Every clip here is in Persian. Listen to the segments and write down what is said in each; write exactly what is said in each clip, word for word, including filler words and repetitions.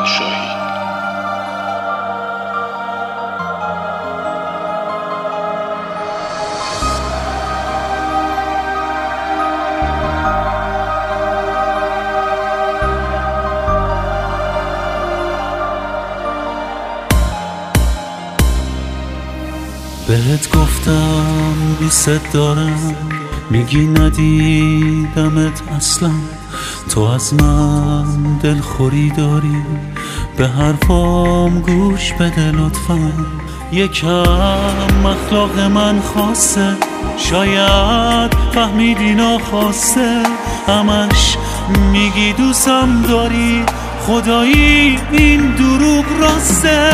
شاهی. بهت گفتم بیست دارم، میگی ندیدمت اصلا. تو از من دلخوری داری، به حرفام گوش بده لطفا. یکم اخلاق من خاصه، شاید فهمیدی ناخواسته. همش میگی دوستم داری، خدایی این دروغ راسته.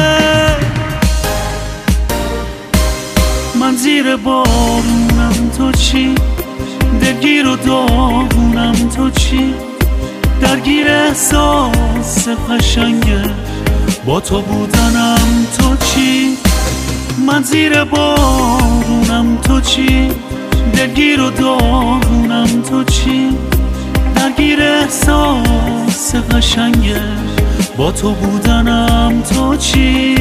من زیر بارونم تو چی؟ دلگیر و داغونم تو چی؟ درگیر احساس قشنگه با تو بودنم تو چی؟ من زیر بارونم تو چی؟ دلگیر و داغونم تو چی؟ درگیر احساس قشنگه با تو بودنم تو چی؟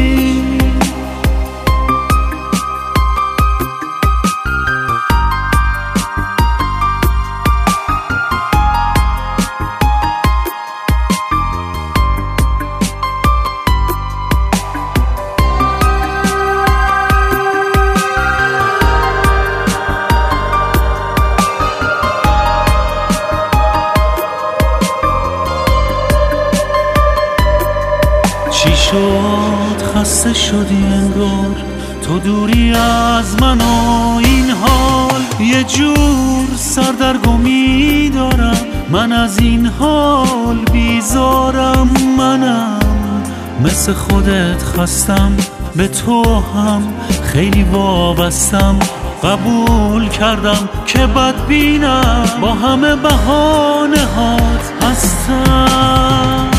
چی شد خسته شدی انگار، تو دوری از من و این حال. یه جور سردرگمی دارم، من از این حال بیزارم. منم مثل خودت خستم، به تو هم خیلی وابستم. قبول کردم که بدبینم، با همه بهانه هات هستم.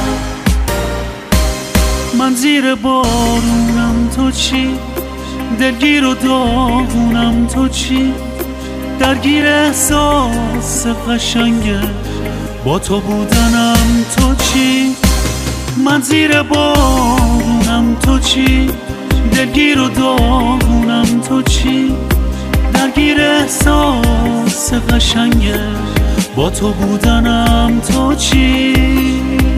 من زیر بارونم تو چی؟ دلگیر و داغونم تو چی؟ درگیر احساس قشنگه با تو بودنم تو چی؟ من زیر بارونم تو چی؟ دلگیر و داغونم تو چی؟ درگیر احساس قشنگه با تو بودنم تو چی؟